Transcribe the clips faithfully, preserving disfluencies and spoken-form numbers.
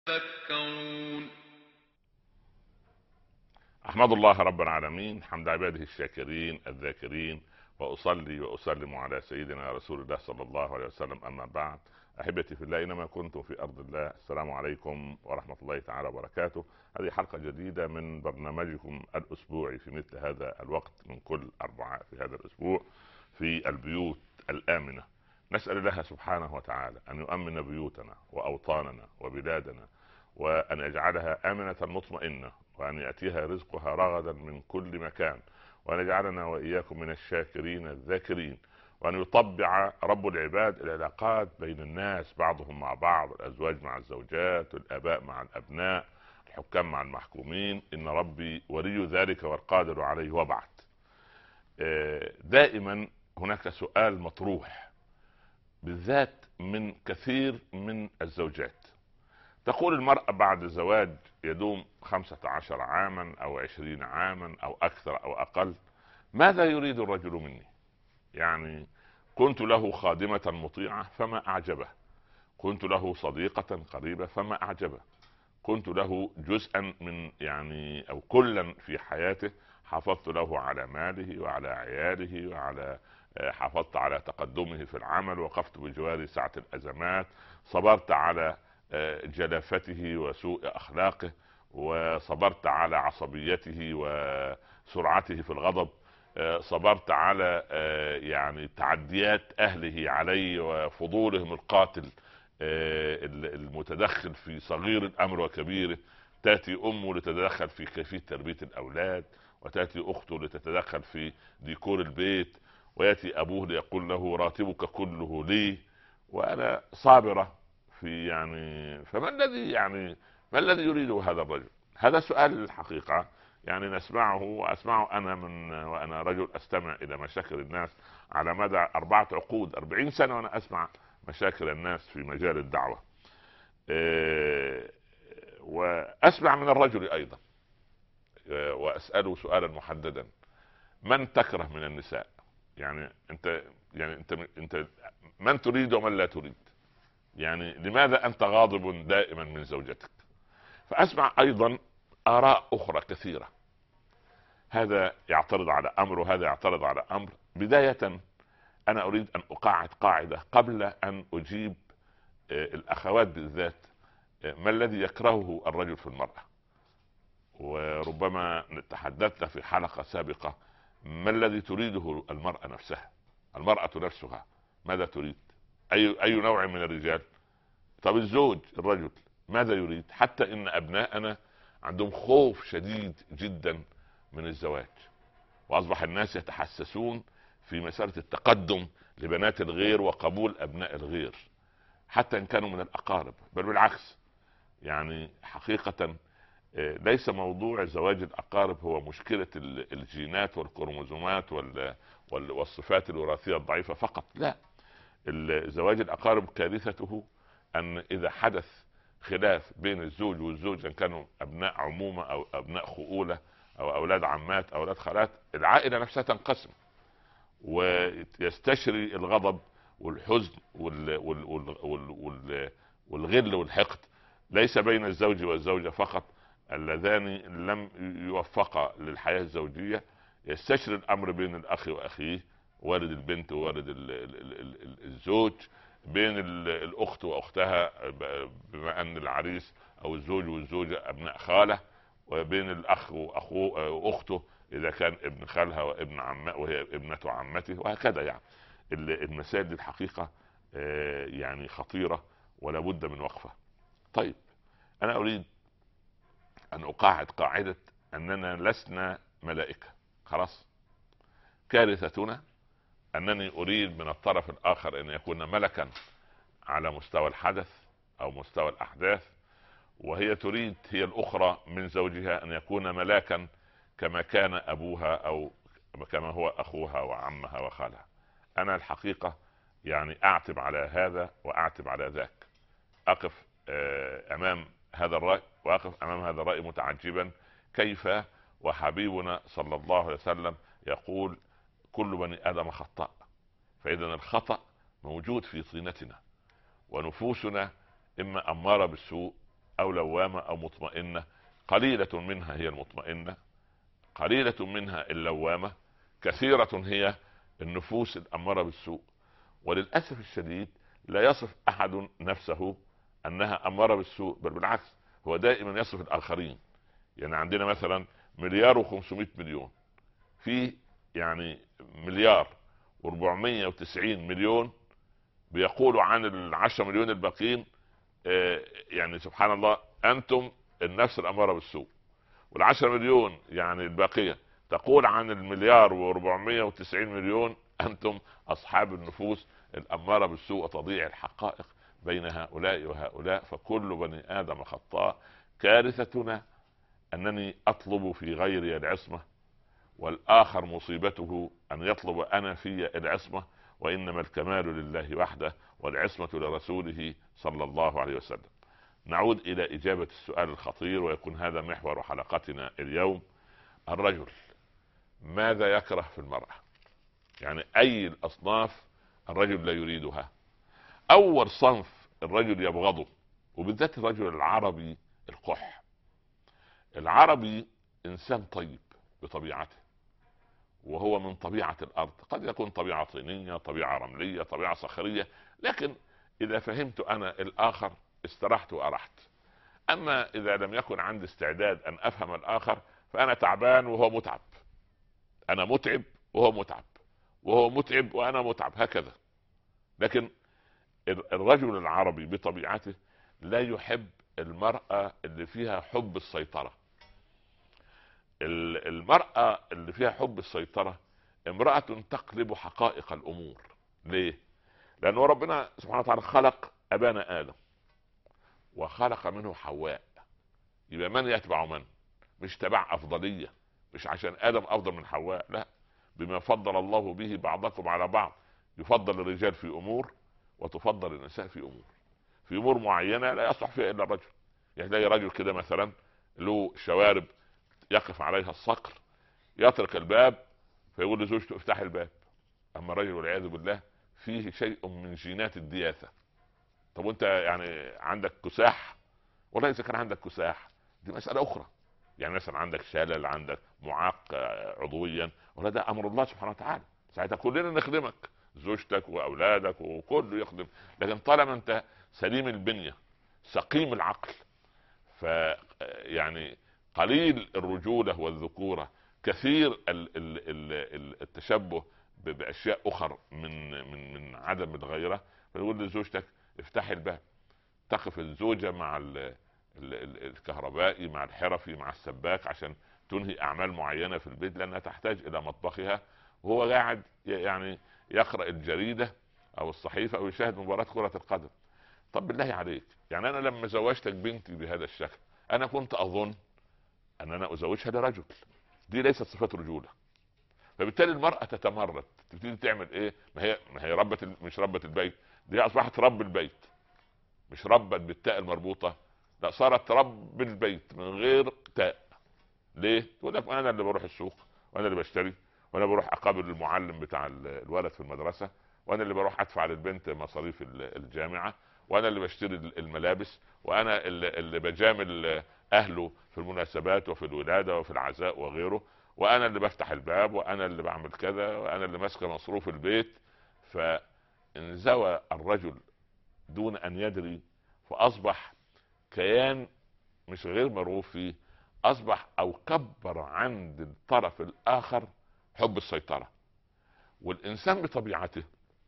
تذكرون. أحمد الله رب العالمين حمد عباده الشاكرين الذاكرين، وأصلي وأسلم على سيدنا رسول الله صلى الله عليه وسلم. أما بعد، أحبتي في الله، أينما كنتم في أرض الله، السلام عليكم ورحمة الله تعالى وبركاته. هذه حلقة جديدة من برنامجكم الأسبوعي في مثل هذا الوقت من كل أربعاء في هذا الأسبوع، في البيوت الآمنة. نسأل الله سبحانه وتعالى أن يؤمن بيوتنا وأوطاننا وبلادنا، وأن يجعلها آمنة مطمئنة، وأن يأتيها رزقها رغدا من كل مكان، وأن يجعلنا وإياكم من الشاكرين الذاكرين، وأن يطبع رب العباد العلاقات بين الناس بعضهم مع بعض، الأزواج مع الزوجات، الآباء مع الأبناء، الحكام مع المحكومين. إن ربي ولي ذلك والقادر عليه. وبعد، دائما هناك سؤال مطروح بالذات من كثير من الزوجات. تقول المرأة بعد الزواج يدوم خمسة عشر عاما أو عشرين عاما أو أكثر أو أقل، ماذا يريد الرجل مني؟ يعني كنت له خادمة مطيعة فما أعجبه، كنت له صديقة قريبة فما أعجبه، كنت له جزءا من يعني أو كلا في حياته، حافظت له على ماله وعلى عياله وعلى حافظت على تقدمه في العمل، وقفت بجواره ساعة الأزمات، صبرت على جلافته وسوء أخلاقه، وصبرت على عصبيته وسرعته في الغضب، صبرت على يعني تعديات أهله علي وفضولهم القاتل المتدخل في صغير الأمر وكبيره. تأتي أمه لتتدخل في كيفية تربية الأولاد، وتأتي أخته لتتدخل في ديكور البيت، ويأتي أبوه ليقول له راتبك كله لي، وأنا صابرة في يعني. فما الذي يعني ما الذي يريده هذا الرجل؟ هذا سؤال الحقيقة يعني نسمعه وأسمعه أنا من وأنا رجل أستمع إلى مشاكل الناس على مدى أربعة عقود أربعين سنة، وأنا أسمع مشاكل الناس في مجال الدعوة. وأسمع من الرجل أيضا، وأسأله سؤالا محددا: من تكره من النساء؟ يعني أنت يعني أنت أنت من تريد ومن لا تريد؟ يعني لماذا أنت غاضب دائما من زوجتك؟ فأسمع أيضا آراء أخرى كثيرة، هذا يعترض على أمر وهذا يعترض على أمر. بداية أنا أريد أن أقاعد قاعدة قبل أن أجيب الأخوات بالذات. ما الذي يكرهه الرجل في المرأة؟ وربما تحدثنا في حلقة سابقة ما الذي تريده المرأة نفسها، المرأة نفسها ماذا تريد؟ أي, أي نوع من الرجال؟ طب الزوج الرجل ماذا يريد؟ حتى إن أبناءنا عندهم خوف شديد جدا من الزواج، وأصبح الناس يتحسسون في مسألة التقدم لبنات الغير وقبول أبناء الغير، حتى إن كانوا من الأقارب، بل بالعكس. يعني حقيقة ليس موضوع زواج الأقارب هو مشكلة الجينات والكروموزومات والصفات الوراثية الضعيفة فقط، لا. زواج الأقارب كارثته أن إذا حدث خلاف بين الزوج والزوجة، إن كانوا أبناء عمومة أو أبناء خؤولة أو أولاد عمات أو أولاد خالات، العائلة نفسها تنقسم، ويستشري الغضب والحزن وال وال وال وال والغل والحقد، ليس بين الزوج والزوجة فقط اللذان لم يوفقا للحياة الزوجية، يستشري الأمر بين الأخ وأخيه، والد البنت ووالد الزوج، بين الأخت وأختها بما أن العريس أو الزوج والزوجة أبناء خالة، وبين الأخ وأخوه وأخته إذا كان ابن خالها وابن عمه وهي ابنة عمته، وهكذا. يعني المسائل دي الحقيقة يعني خطيرة ولا بد من وقفة. طيب، أنا أريد أن أقاعد قاعدة أننا لسنا ملائكة، خلاص. كارثتنا أنني أريد من الطرف الآخر أن يكون ملكا على مستوى الحدث أو مستوى الأحداث، وهي تريد هي الأخرى من زوجها أن يكون ملاكا كما كان أبوها أو كما هو أخوها وعمها وخالها. أنا الحقيقة يعني أعتب على هذا وأعتب على ذاك، أقف أمام هذا الرأي وأقف أمام هذا الرأي متعجبا كيف وحبيبنا صلى الله عليه وسلم يقول: كل بني آدم خطاء. فإذا الخطأ موجود في طينتنا، ونفوسنا إما أمارة بالسوء او لوامة او مطمئنة. قليلة منها هي المطمئنة، قليلة منها اللوامة، كثيرة هي النفوس الأمارة بالسوء. وللأسف الشديد لا يصف أحد نفسه أنها أمارة بالسوء، بل بالعكس هو دائما يصف الآخرين. يعني عندنا مثلا مليار وخمسمائة مليون، في يعني مليار واربعمائة وتسعين مليون بيقولوا عن العشرة مليون الباقين آه يعني سبحان الله أنتم النفس الأمارة بالسوء. والعشرة مليون يعني الباقية تقول عن المليار واربعمائة وتسعين مليون أنتم أصحاب النفوس الأمارة بالسوء. تضيع الحقائق بين هؤلاء وهؤلاء، فكل بني آدم خطاء. كارثتنا أنني أطلب في غيري العصمة، والآخر مصيبته أن يطلب أنا في العصمة، وإنما الكمال لله وحده والعصمة لرسوله صلى الله عليه وسلم. نعود إلى إجابة السؤال الخطير، ويكون هذا محور حلقتنا اليوم. الرجل ماذا يكره في المرأة؟ يعني أي الأصناف الرجل لا يريدها؟ أول صنف الرجل يبغضه، وبالذات الرجل العربي، القح. العربي إنسان طيب بطبيعته، وهو من طبيعة الأرض. قد يكون طبيعة طينية، طبيعة رملية، طبيعة صخرية، لكن إذا فهمت أنا الآخر استرحت وأرحت. أما إذا لم يكن عندي استعداد أن أفهم الآخر فأنا تعبان وهو متعب، أنا متعب وهو متعب، وهو متعب وأنا متعب، هكذا. لكن الرجل العربي بطبيعته لا يحب المرأة اللي فيها حب السيطرة. المرأة اللي فيها حب السيطرة امرأة تقلب حقائق الأمور. ليه؟ لأنه ربنا سبحانه وتعالى خلق أبانا آدم وخلق منه حواء، يبقى من يتبع من؟ مش تبع أفضلية، مش عشان آدم أفضل من حواء، لا، بما فضل الله به بعضكم على بعض. يفضل الرجال في أمور وتفضل النساء في أمور. في أمور معينة لا يصلح فيها إلا الرجل. يعني تلاقي رجل كده مثلا له شوارب يقف عليها الصقر، يترك الباب فيقول لزوجته افتح الباب. أما الرجل والعياذ بالله فيه شيء من جينات الدياثة. طب وانت يعني عندك كساح؟ والله إذا كان عندك كساح دي مسألة أخرى. يعني مثلا عندك شلل، عندك معاق عضويا، ولا ده أمر الله سبحانه وتعالى، ساعتها كلنا نخدمك، زوجتك وأولادك وكله يخدم. لكن طالما أنت سليم البنية سقيم العقل، ف يعني قليل الرجولة والذكورة، كثير التشبه بأشياء أخر من من من عدم الغيرة. فيقول لزوجتك افتحي الباب، تقف الزوجة مع الكهربائي مع الحرفي مع السباك عشان تنهي أعمال معينة في البيت، لأنها تحتاج إلى مطبخها وهو قاعد يعني يقرأ الجريدة أو الصحيفة أو يشاهد مباراة كرة القدم. طب بالله عليك، يعني أنا لما زوجتك بنتي بهذا الشكل أنا كنت أظن أن أنا أزوجها لرجل، دي ليست صفات رجولة. فبالتالي المرأة تتمرد، تبتدي تعمل إيه؟ ما هي ما هي ربة، مش ربة البيت، دي أصبحت رب البيت، مش ربت بالتاء المربوطة، لا، صارت رب البيت من غير تاء. ليه؟ تقول لك انا اللي بروح السوق، وانا اللي بشتري، وانا بروح اقابل المعلم بتاع الولد في المدرسة، وانا اللي بروح ادفع للبنت مصاريف الجامعة، وانا اللي بشتري الملابس، وانا اللي, اللي بجامل اهله في المناسبات وفي الولادة وفي العزاء وغيره، وانا اللي بفتح الباب، وانا اللي بعمل كذا، وانا اللي ماسك مصروف البيت. فانزوى الرجل دون ان يدري، فاصبح كيان مش غير مرغوب فيه، اصبح او كبر عند الطرف الاخر حب السيطرة. والانسان بطبيعته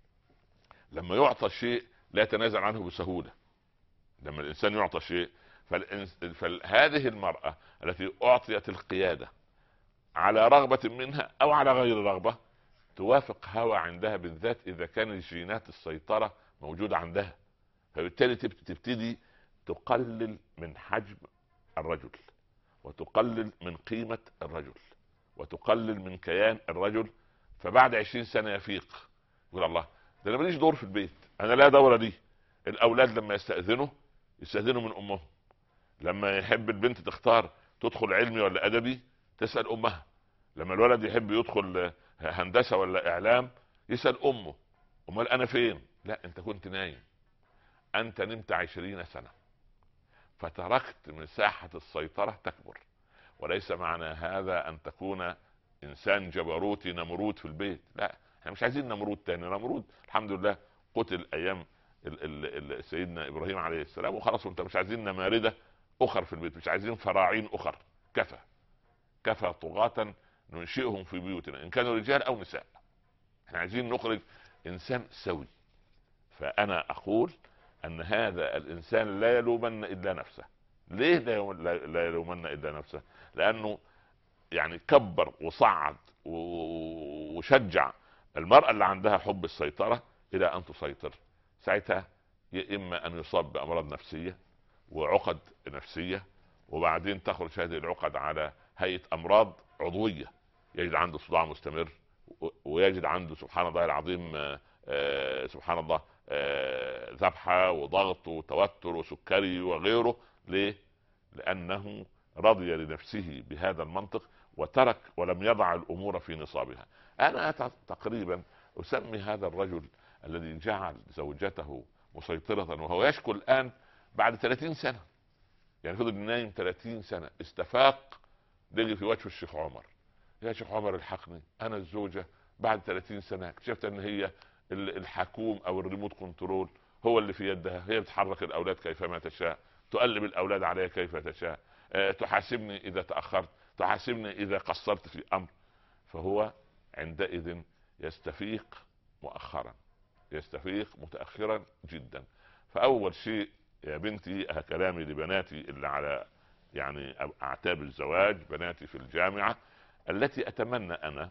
لما يعطى شيء لا يتنازل عنه بسهولة. لما الانسان يعطى شيء فالإنس... فهذه المرأة التي اعطيت القيادة على رغبة منها او على غير رغبة توافق هوى عندها، بالذات اذا كانت جينات السيطرة موجودة عندها. فبالتالي تبتدي تقلل من حجم الرجل، وتقلل من قيمة الرجل، وتقلل من كيان الرجل. فبعد عشرين سنة يفيق، يقول الله، ده انا ماليش دور في البيت، انا لا دورة لي. الاولاد لما يستأذنوا يستأذنوا من امهم، لما يحب البنت تختار تدخل علمي ولا ادبي تسأل امها، لما الولد يحب يدخل هندسة ولا اعلام يسأل امه. امال انا فين؟ لا، انت كنت نايم، انت نمت عشرين سنة. فتركت مساحة السيطرة تكبر. وليس معنى هذا ان تكون انسان جبروتي نمرود في البيت، لا، احنا مش عايزين نمرود تاني. نمرود الحمد لله قتل ايام ال ال ال سيدنا ابراهيم عليه السلام وخلاص. وانت مش عايزين نماردة اخر في البيت، مش عايزين فراعين اخر. كفى كفى طغاة ننشئهم في بيوتنا ان كانوا رجال او نساء. احنا عايزين نخرج انسان سوي. فانا اقول ان هذا الانسان لا يلومن الا نفسه. ليه لا يلوم- لا- لا يلومن الا نفسه؟ لانه يعني كبر وصعد و- وشجع المرأة اللي عندها حب السيطرة الى ان تسيطر. ساعتها يا اما ان يصاب بامراض نفسية وعقد نفسية، وبعدين تخرج هذه العقد على هيئة امراض عضوية. يجد عنده صداع مستمر، و- ويجد عنده سبحان الله العظيم آه، آه، سبحان الله آه، ذبحة وضغط وتوتر وسكري وغيره. ليه؟ لأنه رضي لنفسه بهذا المنطق وترك ولم يضع الأمور في نصابها. أنا ت- تقريبا أسمي هذا الرجل الذي جعل زوجته مسيطرة وهو يشكو الآن بعد ثلاثين سنة. يعني فضل نايم ثلاثين سنة، استفاق لقي في وجه الشيخ عمر: يا شيخ عمر الحقني، انا الزوجة بعد ثلاثين سنة اكتشفت ان هي ال- الحكوم او الريموت كنترول هو اللي في يدها. هي بتحرك الاولاد كيفما تشاء، تقلب الاولاد عليها كيف تشاء، أه تحاسبني اذا تأخرت، تحاسبني اذا قصرت في امر. فهو عندئذ يستفيق مؤخرا، يستفيق متأخرا جدا. فاول شيء يا بنتي كلامي لبناتي اللي على يعني اعتاب الزواج، بناتي في الجامعة التي اتمنى انا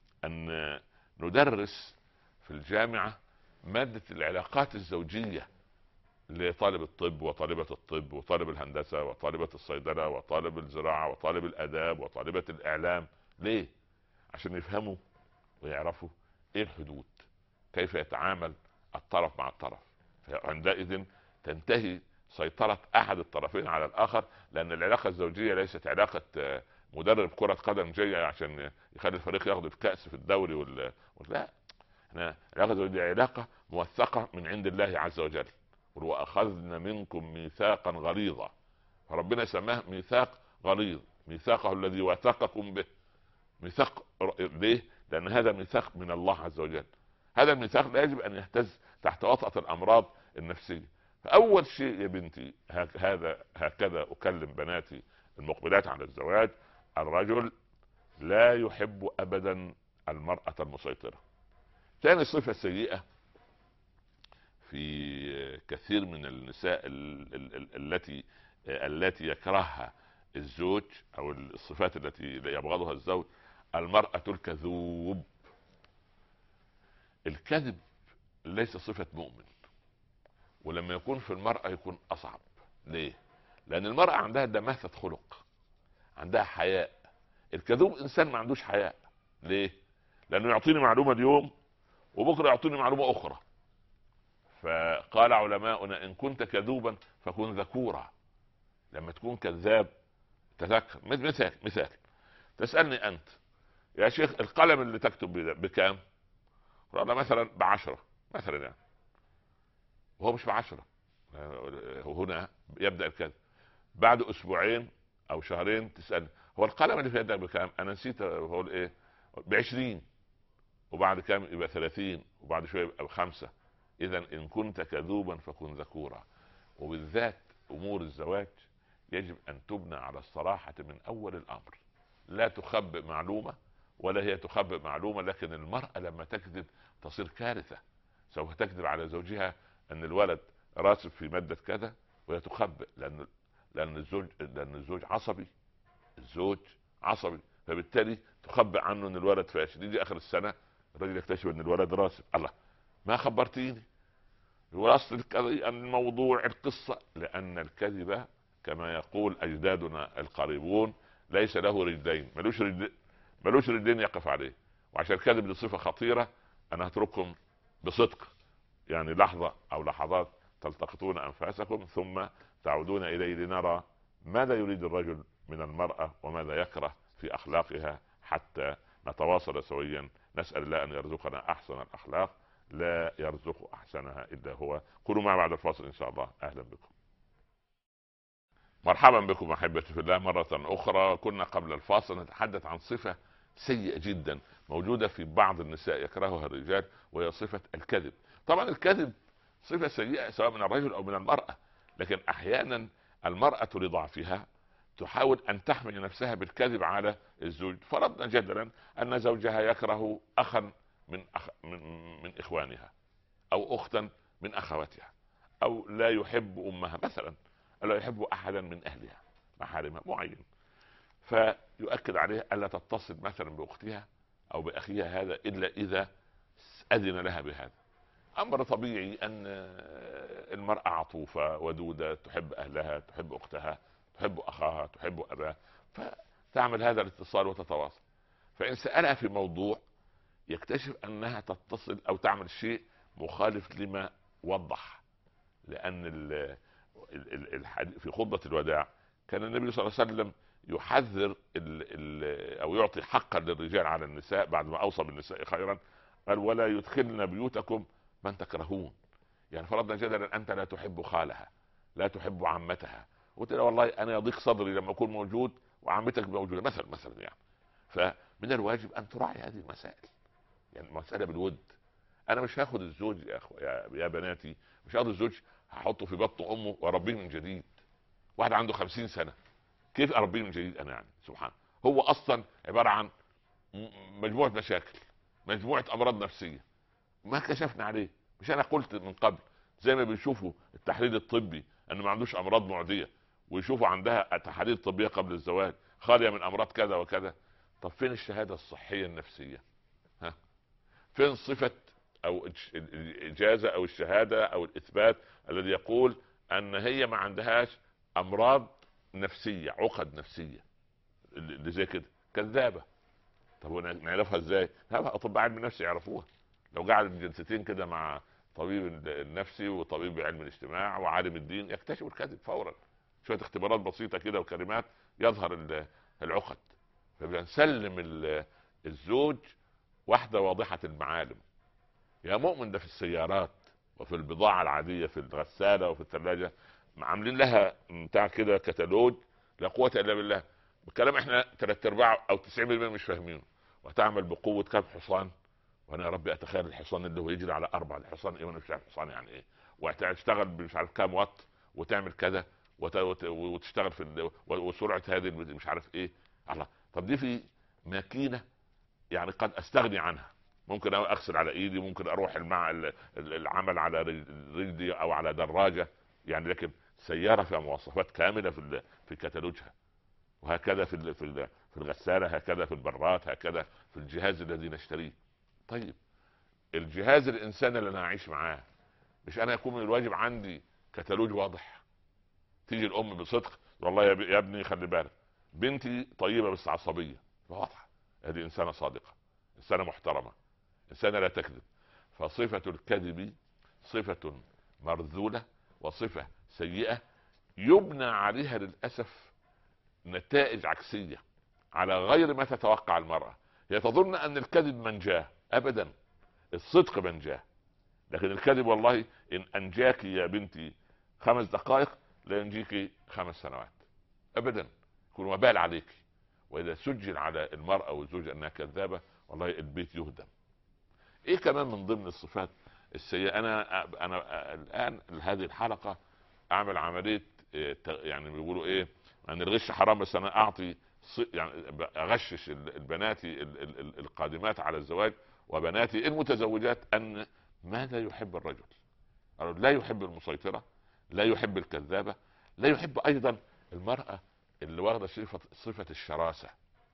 ان ندرس في الجامعة مادة العلاقات الزوجية لطالب الطب وطالبة الطب وطالب الهندسة وطالبة الصيدلة وطالب الزراعة وطالب الاداب وطالبة الاعلام. ليه؟ عشان يفهموا ويعرفوا ايه الحدود، كيف يتعامل الطرف مع الطرف. فعندئذ تنتهي سيطرة احد الطرفين على الاخر. لان العلاقة الزوجية ليست علاقة آه، مدرب كرة قدم جاي عشان يخلي الفريق ياخد الكأس في الدوري وال... لا، احنا العلاقة الزوجية علاقة موثقة من عند الله عز وجل. واخذنا منكم ميثاقا غليظا، فربنا سماه ميثاق غليظ، ميثاقه الذي وثقكم به. ميثاق ليه؟ لان هذا ميثاق من الله عز وجل. هذا الميثاق لا يجب ان يهتز تحت وطأة الامراض النفسية. فاول شيء يا بنتي هك- هذا هكذا اكلم بناتي المقبلات على الزواج: الرجل لا يحب ابدا المرأة المسيطرة. ثاني صفة سيئة في كثير من النساء ال- ال- ال- التي التي يكرهها الزوج او الصفات التي يبغضها الزوج: المرأة الكذوب. الكذب ليس صفة مؤمن، ولما يكون في المرأة يكون اصعب. ليه؟ لان المرأة عندها دماثة خلق، عندها حياء. الكذوب انسان ما عندوش حياء. ليه؟ لانه يعطيني معلومة اليوم وبكرة يعطيني معلومة اخرى. فقال علماؤنا: ان كنت كذوبا فكن ذكورا. لما تكون كذاب تذكر. مثال مثال تسألني انت: يا شيخ القلم اللي تكتب بده بكام؟ والله مثلا بعشرة مثلا يعني، وهو مش بعشرة. وهنا يبدأ الكذب. بعد اسبوعين او شهرين تسألني: هو القلم اللي في يدك بكام؟ انا نسيت اقول ايه، بعشرين. وبعد كام يبقى ثلاثين، وبعد شوية يبقى بخمسة. اذا ان كنت كذوبا فكن ذكورا. وبالذات امور الزواج يجب ان تبنى على الصراحة من اول الامر. لا تخبئ معلومة ولا هي تخبئ معلومة. لكن المرأة لما تكذب تصير كارثة. سوف تكذب على زوجها ان الولد راسب في مادة كذا وهي تخبئ، لان لان الزوج لان الزوج عصبي. الزوج عصبي، فبالتالي تخبئ عنه ان الولد فاشل. يجي اخر السنة الرجل يكتشف ان الولد راسب. الله، ما خبرتيني؟ واصل القضية الموضوع القصة. لان الكذب كما يقول اجدادنا القريبون ليس له رجلين، ملوش رجل ملوش رجلين يقف عليه. وعشان الكذب دي صفة خطيرة، انا هترككم بصدق يعني لحظة او لحظات تلتقطون انفاسكم ثم تعودون اليه لنرى ماذا يريد الرجل من المرأة وماذا يكره في اخلاقها حتى نتواصل سويا. نسأل الله ان يرزقنا احسن الاخلاق، لا يرزق احسنها الا هو. كونوا معي بعد الفاصل ان شاء الله. اهلا بكم. مرحبا بكم احبتي في الله مره اخرى. كنا قبل الفاصل نتحدث عن صفه سيئه جدا موجوده في بعض النساء يكرهها الرجال، وهي صفه الكذب. طبعا الكذب صفه سيئه سواء من الرجل او من المراه، لكن احيانا المراه لضعفها تحاول ان تحمي نفسها بالكذب على الزوج. فرضنا جدلا ان زوجها يكره اخا من أخ من, من اخوانها، او اختا من اخواتها، او لا يحب امها مثلا، لا يحب احدا من اهلها محارمها معين، فيؤكد عليها الا تتصل مثلا باختها او باخيها هذا الا اذا اذن لها بهذا. امر طبيعي ان المراه عطوفه ودوده، تحب اهلها، تحب اختها، تحب اخاها، تحب اباها، فتعمل هذا الاتصال وتتواصل. فان سالها في موضوع يكتشف انها تتصل او تعمل شيء مخالف لما وضح. لان ال ال ال في خطبه الوداع كان النبي صلى الله عليه وسلم يحذر ال ال او يعطي حقا للرجال على النساء بعد ما اوصى بالنساء خيرا. قال ولا يدخلن بيوتكم من تكرهون. يعني فرضنا جدلا انت لا تحب خالها، لا تحب عمتها، قلت له والله انا يضيق صدري لما اكون موجود وعمتك موجوده مثلا مثلا يعني. فمن الواجب ان تراعي هذه المسائل، يعني مساله بالود. انا مش هاخد الزوج يا أخو يا, يا بناتي، مش هاخد الزوج هحطه في بطن امه واربيه من جديد. واحد عنده خمسين سنه كيف اربيه من جديد انا؟ يعني سبحان، هو اصلا عباره عن مجموعه مشاكل، مجموعه امراض نفسيه ما كشفنا عليه. مش انا قلت من قبل زي ما بيشوفوا التحليل الطبي انه ما عندوش امراض معديه، ويشوفوا عندها تحاليل طبيه قبل الزواج خاليه من امراض كذا وكذا. طب فين الشهاده الصحيه النفسيه؟ ها؟ فين صفه او الاجازه او الشهاده او الاثبات الذي يقول ان هي ما عندهاش امراض نفسيه، عقد نفسيه اللي زي كده؟ كذابه. طب نعرفها ازاي؟ اطباء علم النفس يعرفوها. لو قعد جلستين كده مع طبيب النفسي وطبيب علم الاجتماع وعالم الدين يكتشف الكذب فورا. شويه اختبارات بسيطه كده وكلمات يظهر العقد. فبنسلم الزوج واحده واضحه المعالم. يا مؤمن ده في السيارات وفي البضاعه العاديه في الغساله وفي الثلاجه عاملين لها بتاع كده كتالوج لا قوه الا بالله. الكلام احنا ثلاث ارباع او تسعين بالمئة مش فاهمينه. وتعمل بقوه كم حصان، وانا يا ربي اتخيل الحصان اللي هو يجري على اربع. الحصان ايه وانا مش عارف الحصان يعني ايه؟ وتشتغل مش عارف كام وات وتعمل كذا وت... وت... وتشتغل في ال... وسرعه هذه مش عارف ايه. الله، طب دي في ماكينه يعني قد استغني عنها، ممكن اغسل على ايدي، ممكن اروح المع العمل على رجلي او على دراجه يعني. لكن سياره فيها مواصفات كامله في في كتالوجها. وهكذا في ال... في ال... في الغساله، هكذا في البراد، هكذا في الجهاز الذي نشتريه. طيب الجهاز الانساني اللي انا اعيش معاه مش انا يكون من الواجب عندي كتالوج واضح؟ تيجي الام بصدق والله يا ابني خلي بالك بنتي طيبه بس عصبيه، واضحه هذه انسانه صادقه، انسانه محترمه، انسانه لا تكذب. فصفه الكذب صفه مرذوله وصفه سيئه يبنى عليها للاسف نتائج عكسيه على غير ما تتوقع المراه. هي تظن ان الكذب منجاه، ابدا، الصدق منجاه. لكن الكذب والله ان انجاك يا بنتي خمس دقائق لا ينجيك خمس سنوات ابدا، يكون وبال عليك. واذا سجل على المرأة والزوج انها كذابة والله البيت يهدم. ايه كمان من ضمن الصفات السيئة؟ انا انا الان هذه الحلقة اعمل عملية يعني بيقولوا ايه ان الغش حرام، بس انا اعطي يعني اغشش البناتي القادمات على الزواج وبناتي المتزوجات ان ماذا يحب الرجل. لا يحب المسيطرة، لا يحب الكذابة، لا يحب ايضا المرأة اللي واخده صفة صفة الشراسة.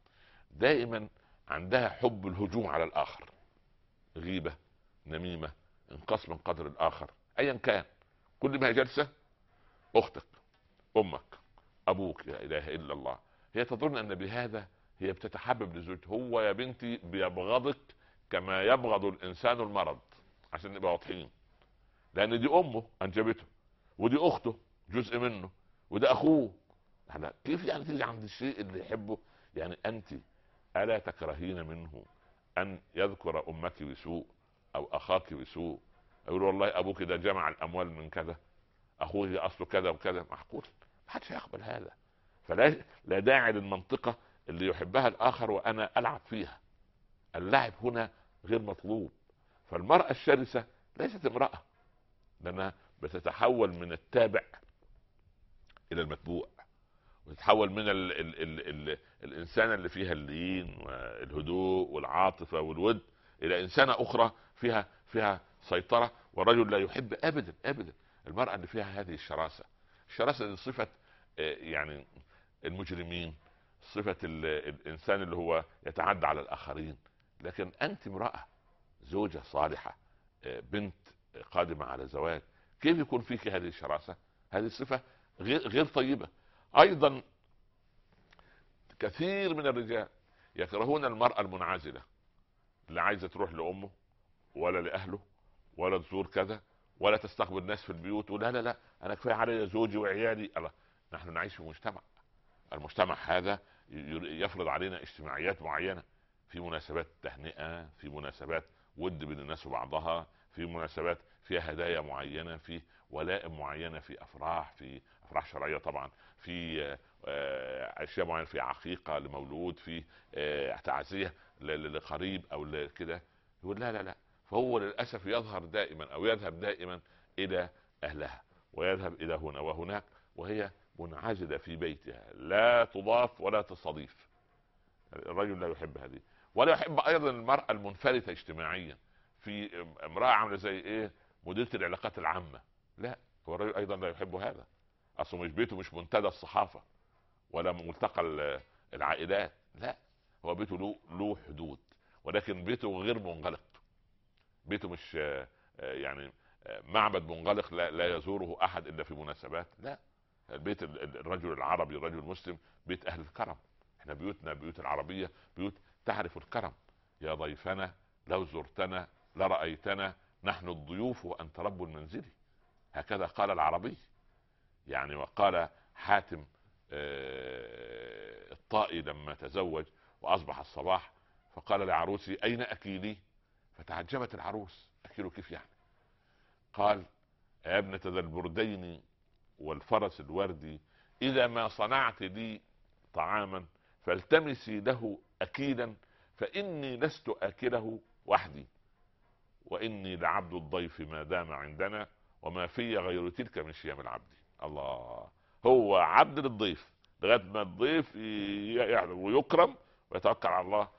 دائما عندها حب الهجوم على الاخر، غيبة، نميمة، انقاص من قدر الاخر ايا كان. كل ما هي جالسة اختك، امك، ابوك، لا اله الا الله، هي تظن ان بهذا هي بتتحبب لزوج. هو يا بنتي بيبغضك كما يبغض الانسان المرض، عشان نبقى واضحين. لان دي امه انجبته، ودي اخته جزء منه، وده اخوه. احنا كيف يعني تيجي عند الشيء اللي يحبه؟ يعني انت الا تكرهين منه ان يذكر امك بسوء او اخاك بسوء؟ يقول والله ابوك ده جمع الاموال من كذا، اخوه اصله كذا وكذا. معقول؟ محدش هيقبل هذا. فلا لا داعي للمنطقة اللي يحبها الآخر وأنا ألعب فيها. اللعب هنا غير مطلوب. فالمرأة الشرسة ليست امرأة، لأنها بتتحول من التابع إلى المتبوع، وتتحول من ال ال ال ال الإنسان اللي فيها اللين والهدوء والعاطفة والود إلى إنسانة أخرى فيها فيها سيطرة. والرجل لا يحب أبدا أبدا المرأة اللي فيها هذه الشراسة. الشراسة دي صفة يعني المجرمين، صفة الإنسان اللي هو يتعدى على الآخرين. لكن أنت امرأة زوجة صالحة، بنت قادمة على زواج، كيف يكون فيك هذه الشراسة؟ هذه صفة غير غير طيبة. أيضا كثير من الرجال يكرهون المرأة المنعزلة، لا عايزة تروح لأمه ولا لأهله ولا تزور كذا ولا تستقبل الناس في البيوت، ولا لا لا أنا كفاية علي زوجي وعيالي. الله، نحن نعيش في مجتمع، المجتمع هذا يفرض علينا اجتماعيات معينة، في مناسبات تهنئة، في مناسبات ود بين الناس وبعضها، في مناسبات فيها هدايا معينة، في ولائم معينة، في أفراح، في أفراح شرعية طبعا، في أشياء معينة، في عقيقة لمولود، في تعزية لقريب أو كده. يقول لا لا لا. فهو للأسف يظهر دائما أو يذهب دائما إلى أهلها ويذهب إلى هنا وهناك، وهي منعزلة في بيتها، لا تضاف ولا تستضيف. الرجل لا يحب هذه. ولا يحب ايضا المرأة المنفلتة اجتماعيا، في امرأة عاملة زي ايه، مديرة العلاقات العامة. لا، هو الرجل ايضا لا يحب هذا. اصله مش بيته مش منتدى الصحافة ولا ملتقى العائلات، لا، هو بيته له له حدود، ولكن بيته غير منغلق. بيته مش يعني معبد منغلق لا, لا يزوره احد الا في مناسبات. لا، البيت الرجل العربي الرجل المسلم بيت اهل الكرم. احنا بيوتنا بيوت العربية بيوت تعرف الكرم. يا ضيفنا لو زرتنا لرأيتنا، نحن الضيوف وانت رب المنزل. هكذا قال العربي. يعني وقال حاتم الطائي لما تزوج واصبح الصباح فقال لعروسي اين اكيلي؟ فتعجبت العروس، اكيله كيف يعني؟ قال يا ابنة ذا البردين والفرس الوردي، اذا ما صنعت لي طعاما فالتمسي له اكيلا، فاني لست اكله وحدي، واني لعبد الضيف ما دام عندنا، وما في غير تلك من شيم العبد. الله، هو عبد للضيف لغايه ما الضيف ويكرم ويتوكل على الله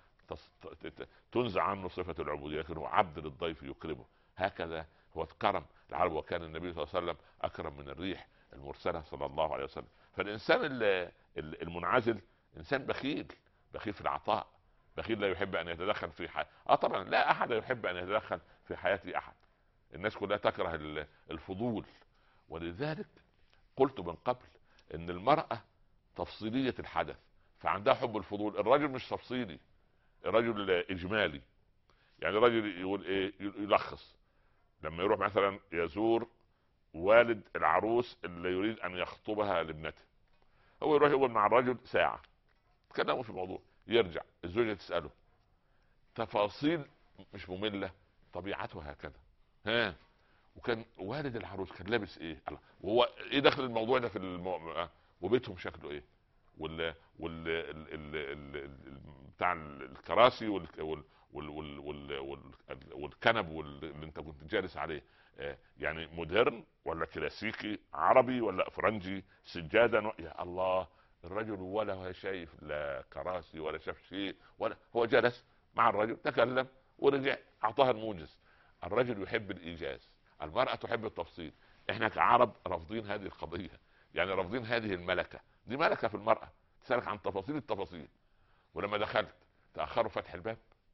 تنزع عنه صفه العبوديه، لكن هو عبد للضيف يكرمه. هكذا هو الكرم العرب. وكان النبي صلى الله عليه وسلم اكرم من الريح المرسله صلى الله عليه وسلم. فالانسان المنعزل انسان بخيل، بخيل في العطاء، بخيل لا يحب ان يتدخل في حياة. اه طبعا لا احد يحب ان يتدخل في حياة احد. الناس كلها تكره الفضول. ولذلك قلت من قبل ان المرأة تفصيلية الحدث، فعندها حب الفضول. الرجل مش تفصيلي، الرجل اجمالي. يعني الرجل يقول ايه، يلخص لما يروح مثلا يزور والد العروس اللي يريد ان يخطبها لابنته، هو يروح يقول مع الرجل ساعة تكلموا في الموضوع، يرجع الزوجة تسأله تفاصيل مش مملة، طبيعته هكذا. ها، وكان والد العروس كان لابس ايه، الله، وهو ايه دخل الموضوع ده في المو... وبيتهم شكله ايه، وال وال ال... ال... ال... بتاع الكراسي وال... وال... وال... وال... وال... وال... والكنب وال... اللي انت كنت جالس عليه، يعني مودرن ولا كلاسيكي، عربي ولا فرنجي، سجادا و... يا الله. الرجل ولا هو شايف لا كراسي ولا شاف شيء، ولا هو جلس مع الرجل تكلم ورجع اعطاها الموجز. الرجل يحب الايجاز، المرأة تحب التفصيل. احنا كعرب رافضين هذه القضية، يعني رافضين هذه الملكة. دي ملكة في المرأة تسألك عن تفاصيل التفاصيل. ولما دخلت تأخروا فتح الباب،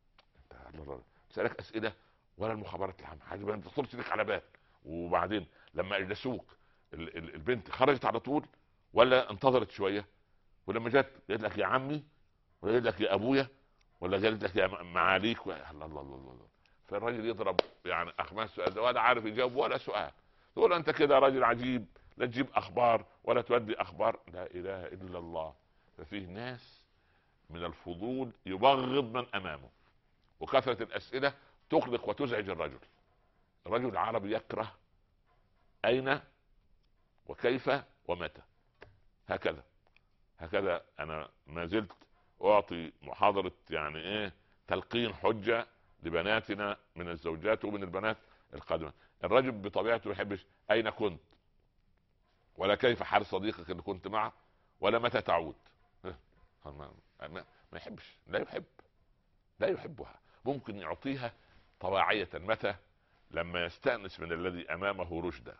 تسألك اسئلة ولا المخابرات العامة حاجة ما تصلش لك على بال. وبعدين لما اجلسوك البنت خرجت على طول ولا انتظرت شوية؟ ولما جت قالت لك يا عمي، ولا قالت لك يا ابويا، ولا قالت لك يا معاليك؟ الله الله الله الله. فالراجل يضرب يعني اخماس سؤال ولا عارف يجاوب ولا سؤال. تقول انت كده راجل عجيب، لا تجيب اخبار ولا تودي اخبار. لا اله الا الله. ففيه ناس من الفضول يبغض من امامه، وكثرة الاسئلة تقلق وتزعج الرجل. الرجل العربي يكره اين وكيف ومتى. هكذا هكذا انا ما زلت اعطي محاضرة يعني ايه تلقين حجة لبناتنا من الزوجات ومن البنات القادمة. الرجل بطبيعته ما يحبش اين كنت، ولا كيف حال صديقك اللي كنت معه، ولا متى تعود. ما, ما, ما يحبش، لا يحب لا يحبها. ممكن يعطيها طواعية متى؟ لما يستأنس من الذي امامه رشدا.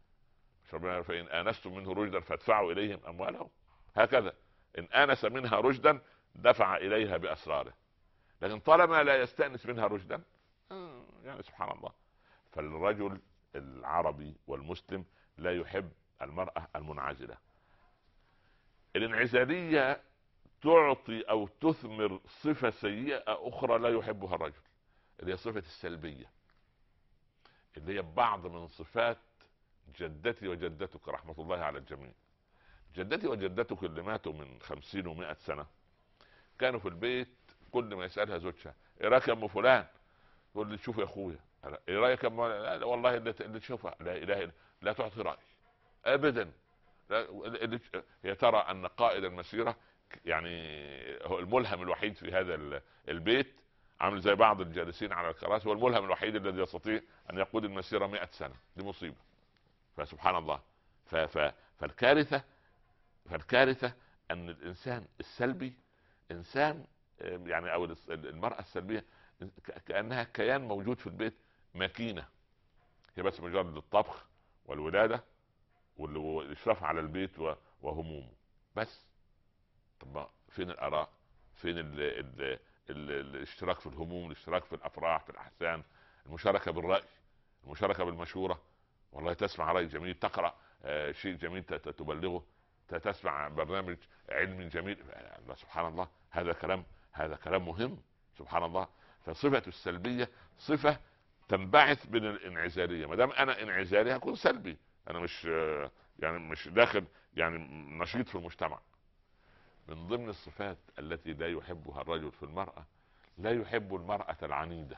فإن آنستم منه رشدا فادفعوا إليهم أموالهم. هكذا إن آنس منها رشدا دفع إليها بأسراره. لكن طالما لا يستأنس منها رشدا يعني سبحان الله. فالرجل العربي والمسلم لا يحب المرأة المنعزلة. الانعزالية تعطي أو تثمر صفة سيئة أخرى لا يحبها الرجل، اللي هي صفة السلبية، اللي هي بعض من صفات جدتي وجدتك رحمة الله على الجميع. جدتي وجدتك اللي ماتوا من خمسين ومائة سنة كانوا في البيت، كل ما يسألها زوجها ايه رايك يا ام فلان، تقول لي شوف يا اخويا ايه رايك يا ام، لا والله اللي, اللي تشوفها لا اله الا، لا تعطي راي ابدا. لا هي ترى ان قائد المسيره يعني هو الملهم الوحيد في هذا البيت، عامل زي بعض الجالسين على الكراسي، هو الملهم الوحيد الذي يستطيع ان يقود المسيره مائة سنة. دي مصيبه. فسبحان الله. ف ف فالكارثه فالكارثه ان الانسان السلبي انسان يعني، او المراه السلبيه كانها كيان موجود في البيت، ماكينه هي بس مجرد الطبخ والولاده والاشراف على البيت وهمومه بس. طب فين الاراء؟ فين ال ال ال الاشتراك في الهموم، الاشتراك في الافراح، في الاحزان، المشاركه بالراي، المشاركه بالمشوره. والله تسمع راي جميل، تقرا آه شيء جميل تبلغه، تسمع برنامج علمي جميل، سبحان الله. هذا كلام هذا كلام مهم سبحان الله. فصفة السلبية صفة تنبعث من الانعزالية. ما دام انا انعزالي هكون سلبي، انا مش يعني مش داخل يعني نشيط في المجتمع. من ضمن الصفات التي لا يحبها الرجل في المرأة، لا يحب المرأة العنيدة.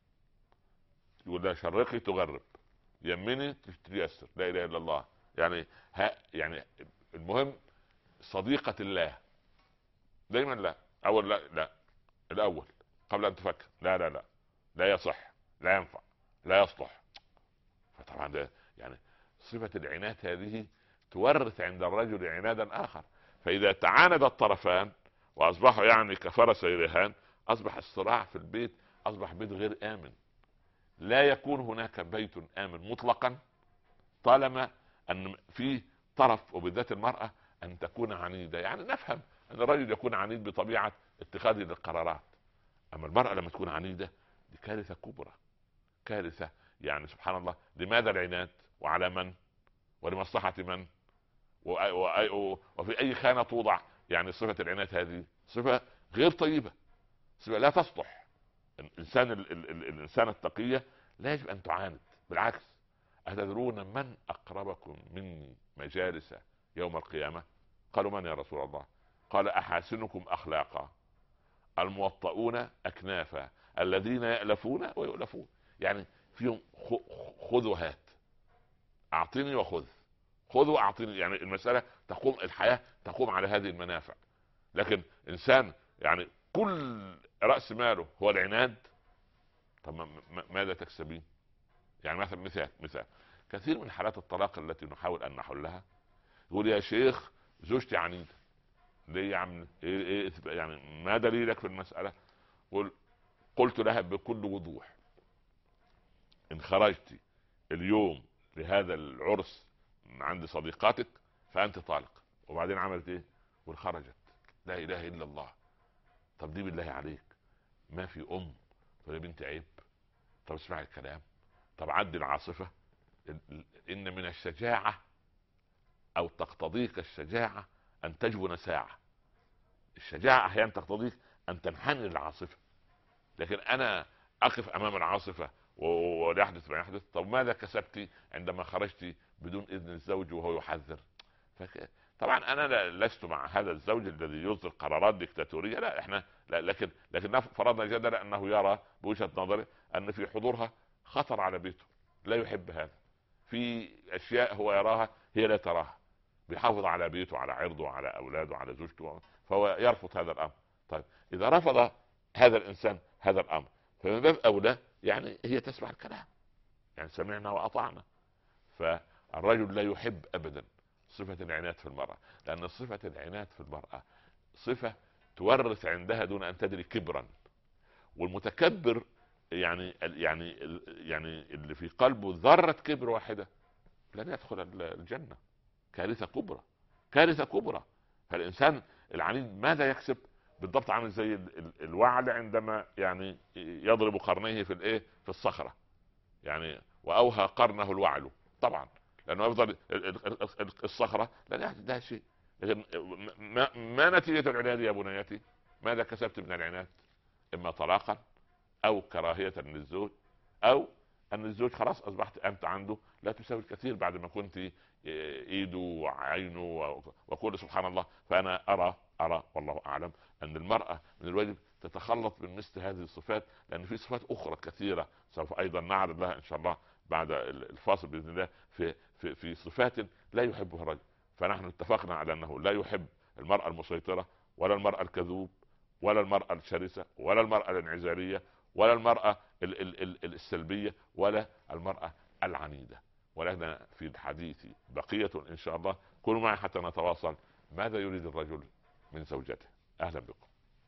يقول لها شرقي تغرب، يمني تيسر، لا اله الا الله. يعني ها يعني المهم صديقة الله دايما، لا اول لا لا الاول قبل ان تفكر، لا لا لا لا يصح، لا ينفع، لا يصلح. فطبعا ده يعني صفة العناد هذه تورث عند الرجل عنادا اخر. فاذا تعاند الطرفان واصبحوا يعني كفرس رهان، اصبح الصراع في البيت، اصبح بيت غير امن. لا يكون هناك بيت امن مطلقا طالما ان في طرف، وبالذات المرأة، ان تكون عنيدة. يعني نفهم ان الرجل يكون عنيد بطبيعة اتخاذه للقرارات، اما المرأة لما تكون عنيدة دي كارثة كبرى، كارثة. يعني سبحان الله. لماذا العناد؟ وعلى من؟ ولمصلحة من؟ وفي اي خانة توضع؟ يعني صفة العناد هذه صفة غير طيبة، صفة لا تصلح. الانسان ال ال ال الانسان التقية لا يجب ان تعاند، بالعكس. أتدرون من أقربكم مني مجالس يوم القيامة؟ قالوا من يا رسول الله؟ قال أحاسنكم أخلاقا، الموطؤون أكنافا، الذين يألفون ويؤلفون. يعني فيهم خذ وهات، أعطيني وخذ، خذ وأعطيني. يعني المسألة تقوم، الحياة تقوم على هذه المنافع. لكن إنسان يعني كل رأس ماله هو العناد، طب ماذا تكسبين؟ يعني مثلا مثال مثال كثير من حالات الطلاق التي نحاول ان نحلها، يقول يا شيخ زوجتي عنيدة. ليه يا عم؟ إيه إيه يعني ما دليلك في المسألة؟ قل قلت لها بكل وضوح ان خرجتي اليوم لهذا العرس عند صديقاتك فانت طالق. وبعدين عملت ايه؟ وخرجت. لا اله الا الله. طب دي بالله عليك ما في ام تقول يا بنت عيب؟ طب اسمعي الكلام، طب عدي العاصفة. ان من الشجاعة او تقتضيك الشجاعة ان تجبن ساعة. الشجاعة احيانا تقتضيك ان تنحني للعاصفة. لكن انا اقف امام العاصفة ويحدث ما يحدث. طب ماذا كسبتي عندما خرجتي بدون اذن الزوج وهو يحذر؟ فك... طبعا انا لست مع هذا الزوج الذي يصدر قرارات ديكتاتورية، لا احنا لا. لكن لكن فرضنا جدلا انه يرى بوجهة نظره ان في حضورها خطر على بيته، لا يحب هذا. في اشياء هو يراها هي لا تراها. بيحافظ على بيته وعلى عرضه وعلى اولاده وعلى زوجته، فهو يرفض هذا الامر. طيب اذا رفض هذا الانسان هذا الامر، فمن باب اولى يعني هي تسمع الكلام، يعني سمعنا واطعنا. فالرجل لا يحب ابدا صفة العناد في المرأة، لان صفة العناد في المرأة صفة تورث عندها دون ان تدري كبرا. والمتكبر يعني يعني يعني اللي في قلبه ذرة كبر واحدة لن يدخل الجنة. كارثة كبرى، كارثة كبرى. فالإنسان العنيد ماذا يكسب؟ بالضبط عامل زي الوعل عندما يعني يضرب قرنيه في الايه في الصخرة، يعني واوهى قرنه الوعل طبعا، لانه يفضل الصخرة لن يحدث لها شيء. لكن ما, ما نتيجة العناد يا بنيتي؟ ماذا كسبت من العناد؟ اما طلاقا، او كراهية للزوج، او ان الزوج خلاص اصبحت انت عنده لا تساوي الكثير بعد ما كنت ايده وعينه وكل سبحان الله. فانا ارى ارى والله اعلم ان المرأة من الواجب تتخلص من مثل هذه الصفات، لان في صفات اخرى كثيرة سوف ايضا نعرض لها ان شاء الله بعد الفاصل باذن الله، في في في صفات لا يحبها الرجل. فنحن اتفقنا على انه لا يحب المرأة المسيطرة، ولا المرأة الكذوب، ولا المرأة الشرسة، ولا المرأة الانعزالية، ولا المرأة ال ال ال السلبية، ولا المرأة العنيدة. ولكن في الحديث بقية إن شاء الله، كونوا معي حتى نتواصل. ماذا يريد الرجل من زوجته؟ أهلا بكم،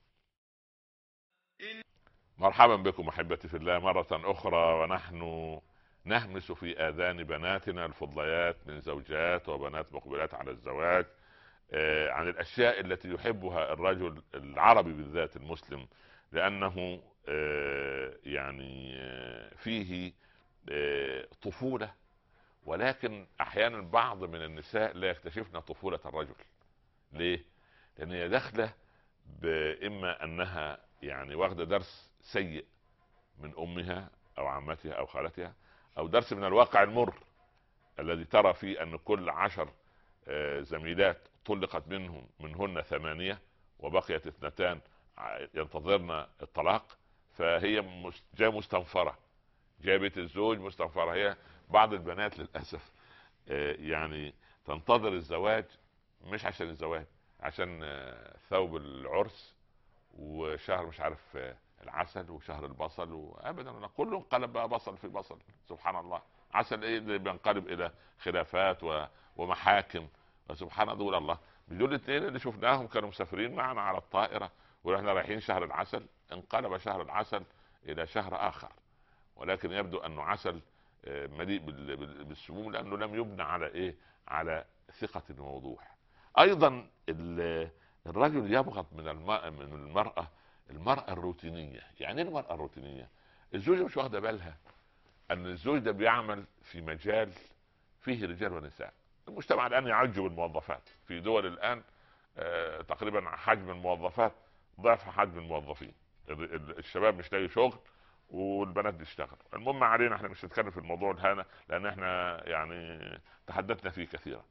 مرحبا بكم أحبتي في الله مرة أخرى، ونحن نهمس في آذان بناتنا الفضليات من زوجات وبنات مقبلات على الزواج آه عن الأشياء التي يحبها الرجل العربي بالذات المسلم، لأنه آه يعني آه فيه آه طفولة، ولكن احيانا بعض من النساء لا يكتشفن طفولة الرجل. ليه؟ لان هي داخله باما انها يعني واخده درس سيء من امها او عمتها او خالتها، او درس من الواقع المر الذي ترى فيه ان كل عشر زميلات طلقت منهم منهن ثمانية وبقيت اثنتان ينتظرن الطلاق، فهي جاء مستنفرة، جابت الزوج مستنفرة. هي بعض البنات للأسف يعني تنتظر الزواج مش عشان الزواج، عشان ثوب العرس وشهر مش عارف العسل وشهر البصل، وابدا كله انقلب بقى بصل في بصل. سبحان الله، عسل ايه اللي بينقلب الى خلافات ومحاكم. سبحان الله، الله بدول الاثنين اللي شفناهم كانوا مسافرين معنا على الطائرة واحنا رايحين شهر العسل، انقلب شهر العسل الى شهر اخر، ولكن يبدو انه عسل مليء بالسموم لانه لم يبنى على ايه؟ على ثقة ووضوح. ايضا الرجل يبغض من من المرأة المرأة الروتينية. يعني ايه المرأة الروتينية؟ الزوجة مش واخدة بالها ان الزوج ده بيعمل في مجال فيه رجال ونساء. المجتمع الان يعج بالموظفات في دول الان آه تقريبا حجم الموظفات ضعف حجم الموظفين. الشباب مش لاقي شغل والبنات بتشتغل. المهم علينا احنا مش هنتكلم في الموضوع الهنا لان احنا يعني تحدثنا فيه كثيرا.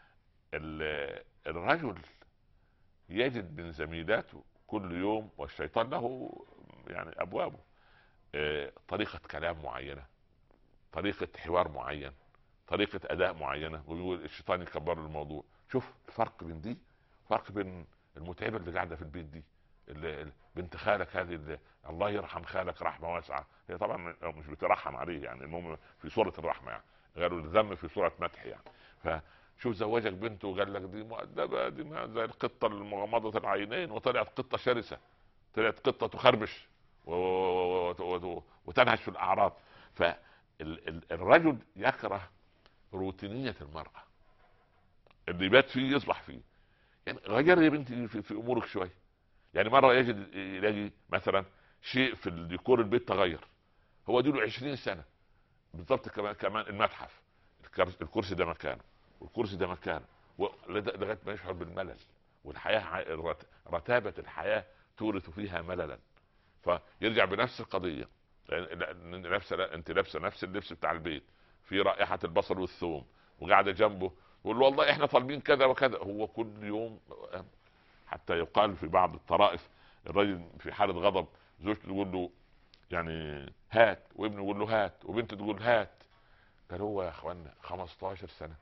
الرجل يجد من زميلاته كل يوم، والشيطان له يعني ابوابه، اه طريقة كلام معينة، طريقة حوار معين، طريقة اداء معينة، ويقول الشيطان يكبر الموضوع. شوف الفرق بين دي، فرق بين المتعبة اللي قاعدة في البيت دي، اللي بنت خالك هذه اللي الله يرحم خالك رحمة واسعة، هي طبعا مش بترحم عليه يعني، المهم في صورة الرحمة يعني، غير الذم في صورة مدح يعني. فشوف زوجك بنته وقال لك دي مؤدبة، دي ما زي القطة المغمضة العينين، وطلعت قطة شرسة، طلعت قطة تخربش وتنهش في الأعراض. فالرجل يكره روتينية المرأة، اللي يبات فيه يصبح فيه. يعني غير يا بنتي في, في امورك شويه. يعني مره يجد يلاقي مثلا شيء في الديكور البيت تغير، هو دي له عشرين سنه بالضبط. كمان كمان المتحف، الكرسي ده مكانه والكرسي ده مكانه، لغايه ما يشعر بالملل. والحياه رتابه الحياه تورث فيها مللا، فيرجع بنفس القضيه. نفس انت لابسه نفس اللبس بتاع البيت، في رائحه البصل والثوم، وقاعده جنبه يقول له والله احنا طالبين كذا وكذا. هو كل يوم، حتى يقال في بعض الطرائف الرجل في حالة غضب زوجته تقول له يعني هات، وابنه يقول له هات، وبنته تقول هات. قال هو يا اخوانا خمستاشر سنة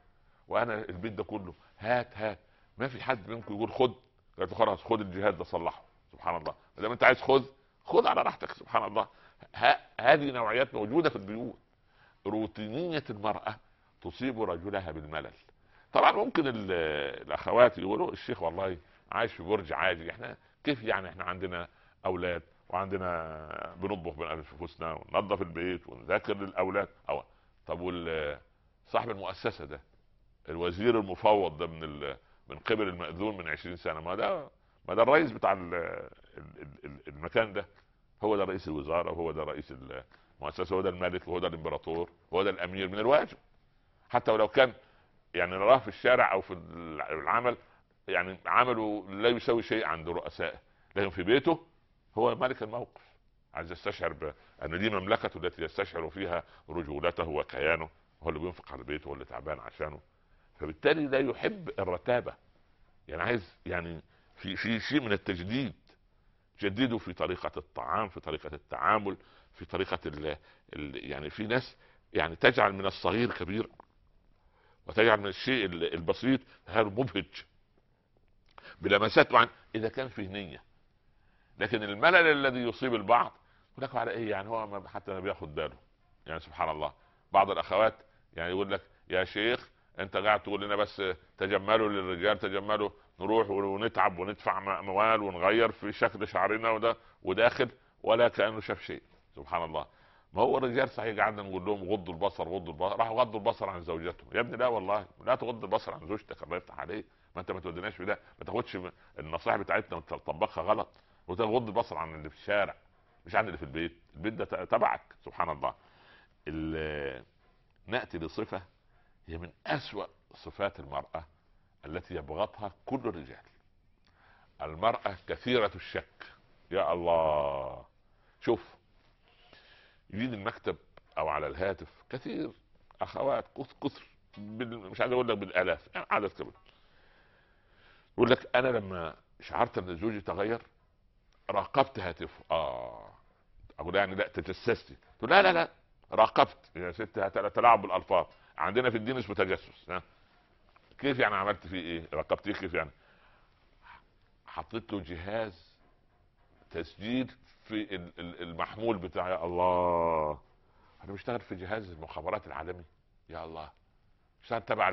وانا البيت ده كله هات هات، ما في حد منكم يقول خد. قالت له خلاص خد الجهاد ده صلحه. سبحان الله، ما دام انت عايز خذ خذ على راحتك. سبحان الله. هذه نوعيات موجوده في البيوت. روتينيه المراه تصيب رجلها بالملل. طبعا ممكن الاخوات يقولوا الشيخ والله عايش في برج عاجي، احنا كيف يعني؟ احنا عندنا اولاد وعندنا بنطبخ بانفسنا وننظف البيت ونذاكر للاولاد. أو طب وال صاحب المؤسسه ده، الوزير المفوض ده من ال... من قبل المأذون من عشرين سنه، ما ده ما ده الرئيس بتاع ال... ال... المكان ده، هو ده رئيس الوزاره وهو ده رئيس المؤسسه، هو ده الملك وهو ده الامبراطور وهو ده الامير. من الواجب حتى ولو كان يعني نراه في الشارع او في العمل يعني عمله لا يساوي شيء عند رؤسائه، لكن في بيته هو مالك الموقف. عايز يستشعر بان دي مملكته التي يستشعر فيها رجولته وكيانه، هو اللي بينفق على بيته، هو اللي تعبان عشانه. فبالتالي لا يحب الرتابه، يعني عايز يعني في في شيء من التجديد. جددوا في طريقه الطعام، في طريقه التعامل، في طريقه ال ال يعني في ناس يعني تجعل من الصغير كبير، وتجعل من الشيء البسيط هذا مبهج بلمسات طبعا اذا كان فيه نيه. لكن الملل الذي يصيب البعض يقول لك على ايه يعني، هو حتى ما بياخد باله. يعني سبحان الله، بعض الاخوات يعني يقول لك يا شيخ انت قاعد تقول لنا بس تجملوا للرجال، تجملوا، نروح ونتعب وندفع اموال ونغير في شكل شعرنا وده وداخل ولا كانه شاف شيء. سبحان الله. ما هو الرجال صحيح قعدنا نقول لهم غضوا البصر غضوا البصر، راحوا غضوا البصر عن زوجتهم. يا ابني لا والله لا تغض البصر عن زوجتك، الله يفتح عليك. ما انت ما توديناش في ده، ما تاخدش النصائح بتاعتنا وتطبقها غلط وتغض البصر عن اللي في الشارع مش عن اللي في البيت. البيت ده تبعك. سبحان الله. نأتي لصفة هي من أسوأ صفات المرأة التي يبغضها كل الرجال. المرأة كثيرة الشك. يا الله، شوف يجي المكتب او على الهاتف كثير اخوات كثر مش عايز اقول لك بالالاف، يعني عدد كبير، يقول لك انا لما شعرت ان زوجي تغير راقبت هاتفه. اه اقول يعني لا تجسستي؟ تقول لا لا لا راقبت يا ست، تلاعب بالالفاظ، عندنا في الدين اسمه تجسس. كيف يعني عملت فيه ايه؟ راقبتيه كيف يعني؟ حطيت له جهاز تسجيل في المحمول بتاعي. يا الله، انا بشتغل في جهاز المخابرات العالمي. يا الله، بشتغل تبع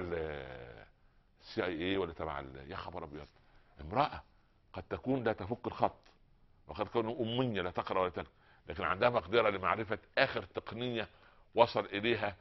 السي اي اي ولا تبع يا خبر ابيض. امراه قد تكون لا تفك الخط وقد تكون اميه لا تقرا ولا تكتب، لكن عندها مقدره لمعرفه اخر تقنيه وصل اليها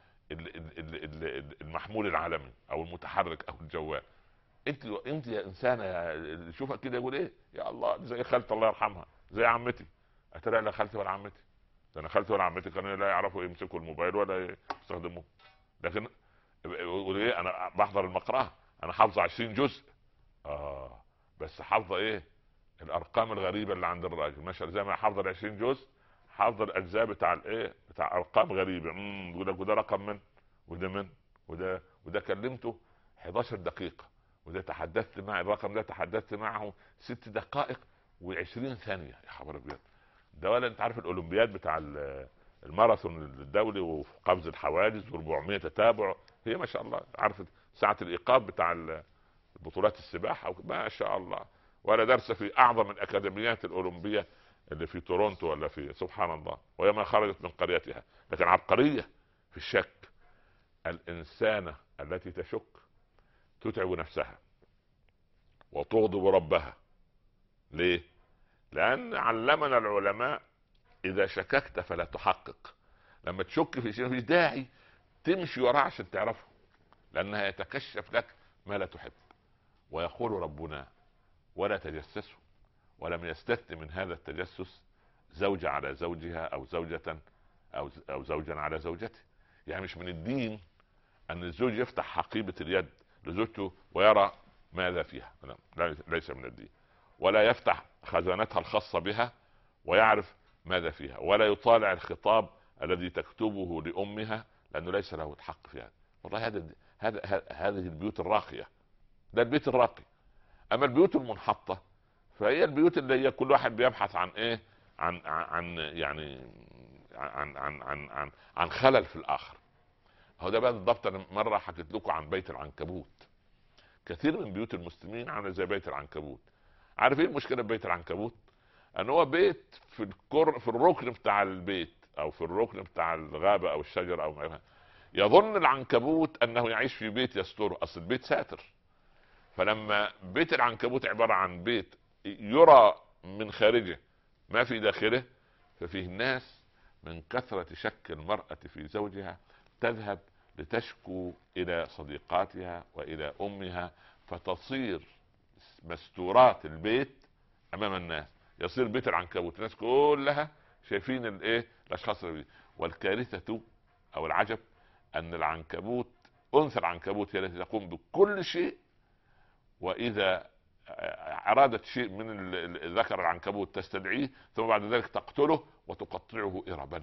المحمول العالمي او المتحرك او الجوال. انت انت يا انسانه شوفها كده يقول ايه؟ يا الله، زي خالتي الله يرحمها، زي عمتي. اترى لا خالتي ولا عمتي، انا خالتي ولا عمتي كانوا لا يعرفوا يمسكوا الموبايل ولا يستخدموه. لكن ايه؟ انا بحضر المقرأة، انا حافظه عشرين جزء. اه بس حافظه ايه؟ الارقام الغريبه اللي عند الراجل. ماشي زي ما حافظه عشرين جزء، حافظه الاجزاء بتاع الايه بتاع ارقام غريبه. امم يقول لك وده رقم من وده من وده وده كلمته حداشر دقيقه، وده تحدثت مع الرقم ده تحدثت معه ست دقائق وعشرين ثانيه. يا خبر ابيض، ده ولا انت عارف الاولمبياد بتاع الماراثون الدولي وقفز الحواجز واربعمية تتابع، هي ما شاء الله عرفت ساعه الايقاف بتاع البطولات السباحه ما شاء الله، ولا درس في اعظم الاكاديميات الاولمبيه اللي في تورونتو ولا في سبحان الله، وهي ما خرجت من قريتها. لكن عبقريه في الشك. الانسانه التي تشك تتعب نفسها وتغضب ربها. ليه؟ لان علمنا العلماء اذا شككت فلا تحقق. لما تشك في شيء مفيش داعي تمشي وراه عشان تعرفه، لانها يتكشف لك ما لا تحب. ويقول ربنا ولا تجسسوا، ولم يستثن من هذا التجسس زوجة على زوجها او زوجة او او زوجا على زوجته. يعني مش من الدين ان الزوج يفتح حقيبة اليد لزوجته ويرى ماذا فيها، لا ليس من الدين. ولا يفتح خزانتها الخاصة بها ويعرف ماذا فيها، ولا يطالع الخطاب الذي تكتبه لأمها لأنه ليس له الحق في هذا. والله هذا هذا هذه البيوت الراقية، ده البيت الراقي. أما البيوت المنحطة فهي البيوت اللي هي كل واحد بيبحث عن إيه؟ عن عن يعني عن عن عن عن, عن خلل في الآخر. هو ده بقى بالضبط. انا مره حكيت لكم عن بيت العنكبوت. كثير من بيوت المسلمين عامله زي بيت العنكبوت. عارف ايه المشكله ببيت العنكبوت؟ ان هو بيت في الكر في الركن بتاع البيت او في الركن بتاع الغابه او الشجر او ما يظن العنكبوت انه يعيش في بيت يستره. اصل البيت ساتر. فلما بيت العنكبوت عباره عن بيت يرى من خارجه ما في داخله، ففيه الناس من كثرة شك المرأة في زوجها تذهب لتشكو إلى صديقاتها وإلى أمها، فتصير مستورات البيت أمام الناس. يصير بيت العنكبوت الناس كلها شايفين الايه الاشخاص اللي. والكارثة او العجب ان العنكبوت، انثى العنكبوت هي التي تقوم بكل شيء، واذا ارادت شيء من ذكر العنكبوت تستدعيه، ثم بعد ذلك تقتله وتقطعه اربا.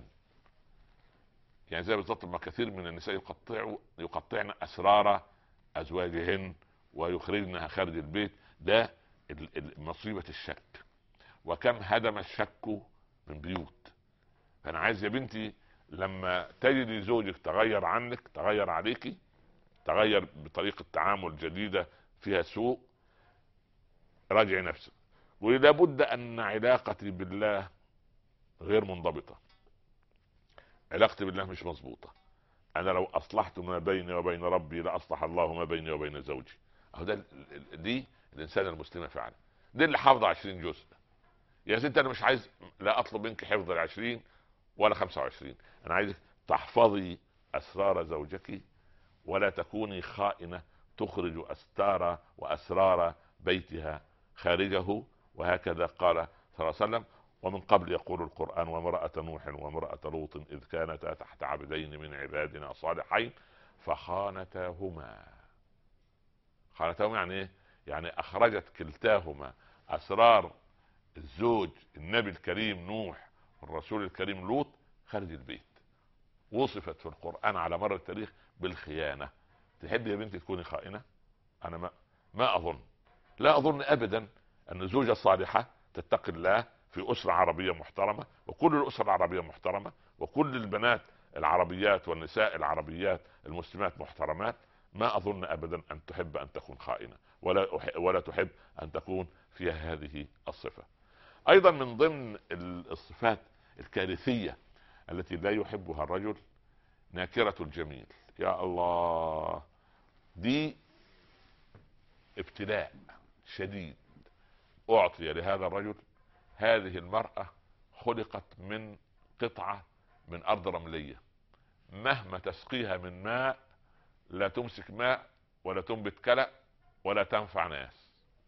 يعني زي بالضبط ما كثير من النساء يقطعوا يقطعن اسرار ازواجهن ويخرجنها خارج البيت. ده مصيبة الشك، وكم هدم الشك من بيوت. فانا عايز يا بنتي لما تجدي زوجك تغير عنك، تغير عليكي، تغير بطريقة تعامل جديدة فيها سوء، راجعي نفسك. ولا بد ان علاقتي بالله غير منضبطة، علاقتي بالله مش مظبوطة. انا لو اصلحت ما بيني وبين ربي لاصلح الله ما بيني وبين زوجي. اهو ده دي الانسان المسلمة فعلا، دي اللي حافظة عشرين جزء. يا ست انا مش عايز، لا اطلب منك حفظ العشرين ولا خمسة وعشرين، انا عايزك تحفظي اسرار زوجك ولا تكوني خائنة تخرج استار واسرار بيتها خارجه. وهكذا قال صلى الله عليه وسلم. ومن قبل يقول القرآن: وامرأة نوح وامرأة لوط إذ كانتا تحت عبدين من عبادنا صالحين فخانتاهما. خانتاهما يعني ايه؟ يعني اخرجت كلتاهما اسرار الزوج النبي الكريم نوح والرسول الكريم لوط خارج البيت. وصفت في القرآن على مر التاريخ بالخيانة. تحب يا بنتي تكوني خائنة؟ انا ما ما اظن، لا اظن ابدا ان زوجة صالحة تتقي الله في اسرة عربية محترمة، وكل الاسر العربية محترمة، وكل البنات العربيات والنساء العربيات المسلمات محترمات، ما اظن ابدا ان تحب ان تكون خائنة، ولا ولا تحب ان تكون فيها هذه الصفة. ايضا من ضمن الصفات الكارثية التي لا يحبها الرجل ناكرة الجميل. يا الله، دي ابتلاء شديد اعطي لهذا الرجل. هذه المرأة خلقت من قطعة من ارض رملية، مهما تسقيها من ماء لا تمسك ماء ولا تنبت كلأ ولا تنفع ناس.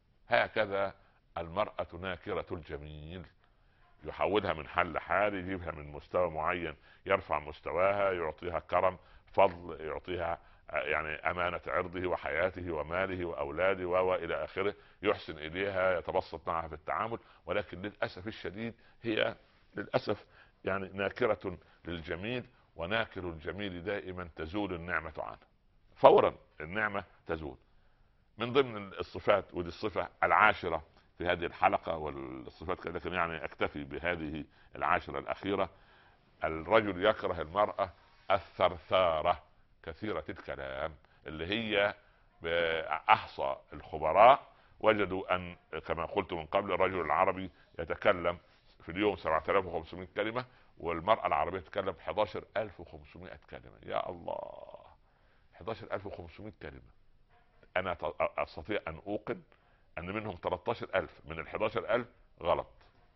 هكذا المرأة ناكرة الجميل، يحولها من حل لحال، يجيبها من مستوى معين يرفع مستواها، يعطيها كرم فضل، يعطيها يعني امانة عرضه وحياته وماله واولاده والى اخره، يحسن اليها، يتبسط معها في التعامل. ولكن للاسف الشديد هي للاسف يعني ناكرة للجميل، وناكر الجميل دائما تزول النعمة عنه، فورا النعمة تزول. من ضمن الصفات، ودي الصفة العاشرة في هذه الحلقة والصفات كذا، لكن يعني اكتفي بهذه العاشرة الأخيرة. الرجل يكره المرأة الثرثارة كثيرة الكلام، اللي هي أحصى الخبراء وجدوا أن كما قلت من قبل الرجل العربي يتكلم في اليوم سبعة آلاف وخمسمائة كلمة، والمرأة العربية تتكلم أحد عشر ألف وخمسمائة كلمة. يا الله، أحد عشر ألف وخمسمائة كلمة. أنا أستطيع أن أوقن ان منهم ثلاثة عشر ألف من ال أحد عشر ألف غلط.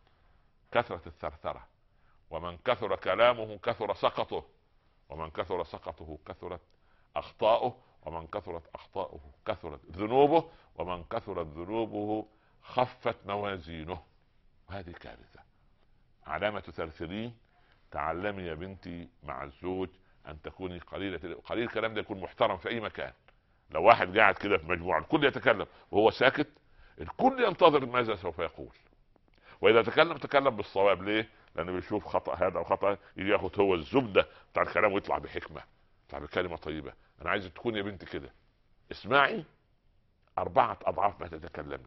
كثرة الثرثرة، ومن كثر كلامه كثر سقطه، ومن كثر سقطه كثرت اخطاؤه، ومن كثرت اخطاؤه كثرت ذنوبه، ومن كثرت ذنوبه خفت موازينه. وهذه كارثة. علامة تثرثرين، تعلمي يا بنتي مع الزوج ان تكوني قليلة قليل الكلام، ده يكون محترم في اي مكان. لو واحد قاعد كده في مجموعة الكل يتكلم وهو ساكت، الكل ينتظر ماذا سوف يقول. واذا تكلم تكلم بالصواب. ليه؟ لانه بيشوف خطأ هذا وخطأ، يجي ياخد هو الزبدة بتاع الكلام ويطلع بحكمة، يطلع بكلمة طيبة. انا عايز تكون يا بنتي كده، اسمعي اربعة اضعاف ما تتكلمي.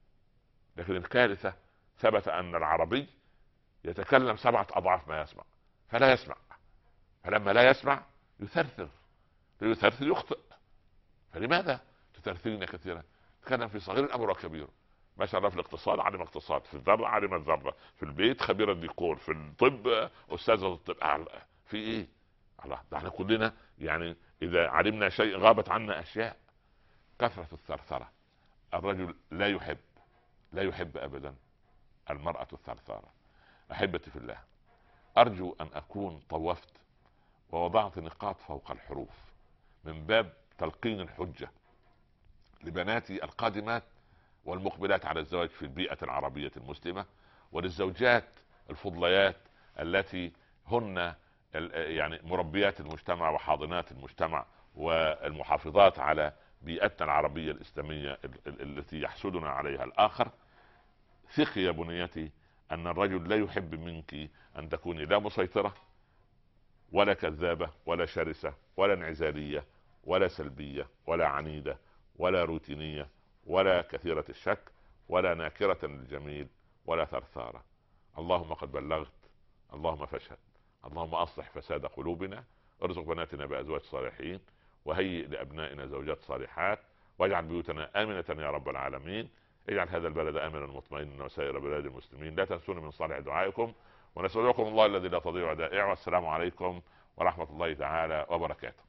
لكن الكارثة ثبت ان العربي يتكلم سبعة اضعاف ما يسمع، فلا يسمع، فلما لا يسمع يثرثر. يثرثر يخطئ. فلماذا تثرثرين كثيرا؟ تكلم في صغير الامر وكبير. ما شاء الله، في الاقتصاد علم اقتصاد، في الذره علم الذره، في البيت خبير الديكور، في الطب استاذ الطب. في ايه؟ الله، ده احنا كلنا يعني اذا علمنا شيء غابت عنا اشياء. كثرة الثرثرة. الرجل لا يحب لا يحب ابدا المرأة الثرثارة. احبتي في الله، ارجو ان اكون طوفت ووضعت نقاط فوق الحروف من باب تلقين الحجة لبناتي القادمات والمقبلات على الزواج في البيئة العربية المسلمة، وللزوجات الفضليات التي هن يعني مربيات المجتمع وحاضنات المجتمع والمحافظات على بيئتنا العربية الإسلامية التي يحسدنا عليها الآخر. ثقي يا بنيتي أن الرجل لا يحب منك أن تكوني لا مسيطرة ولا كذابة ولا شرسة ولا انعزالية ولا سلبية ولا عنيدة ولا روتينية ولا كثيرة الشك ولا ناكرة للجميل ولا ثرثارة. اللهم قد بلغت، اللهم فاشهد. اللهم أصلح فساد قلوبنا، ارزق بناتنا بأزواج صالحين، وهيئ لأبنائنا زوجات صالحات، واجعل بيوتنا آمنة يا رب العالمين. اجعل هذا البلد آمنا مطمئنا وسائر بلاد المسلمين. لا تنسون من صالح دعائكم، ونسألكم الله الذي لا تضيع ودائعه. والسلام عليكم ورحمة الله تعالى وبركاته.